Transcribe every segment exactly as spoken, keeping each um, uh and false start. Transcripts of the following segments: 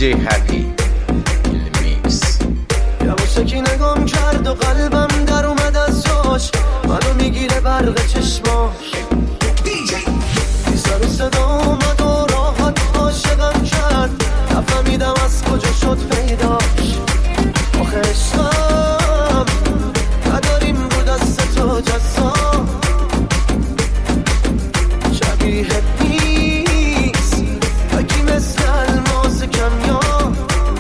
جی هپی میکس. یواشکی نگام کرد و قلبم در اومد از جاش، منو میگیره برق چشماش. بی سر و صدا اومد و راحت عاشقم کرد، نفهمیدم از کجا شد پیداش. آخه عشقم نداریم بود از تو جزا، شبیه نیست بگی مثل الماس کمیاب.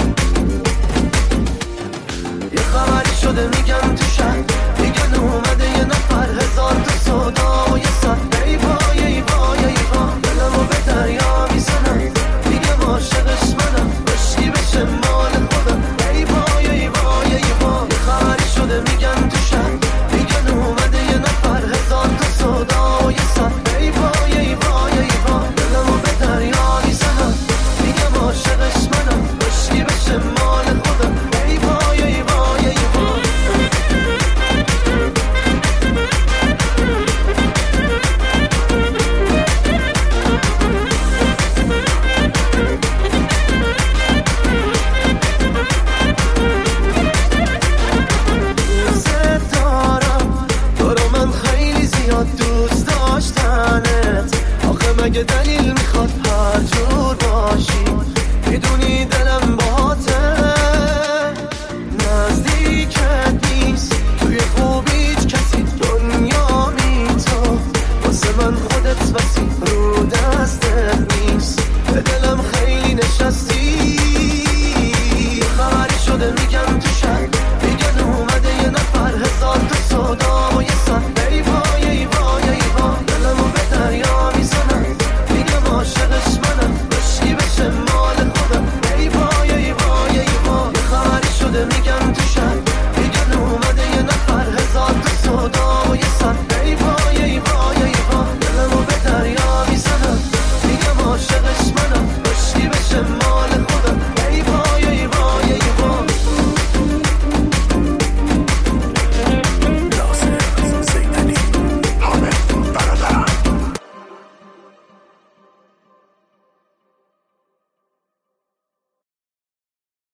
یه خبری شده میگن تو شهر، میگن اومده یه نفر، هزار تا صدا و یه سر. ای وای ای وای ای وای دلمو به دریا میزنم، میگم عاشقش منم، بشی بشه مال خودم. ای وای ای وای ای وای یه خبری شده میگن تو شهر، میگن اومده یه نفر، هزار تا صدا و یه سر. ای وای ای وای ای وای دلمو به دریا میزنم، میگم عاشقش منم، بشی بشه مال خودم. ای وای ای وای ای وای دوست دارم تو رو، من خیلی زیاد دوست داشتنت. آخه مگه دلیل میخواد هر جور باشی، میدونی دلم باهاته، نزدیکت نیست توی خوبیت کسی، دنیا بی تو واسه من خودت بسی رو دست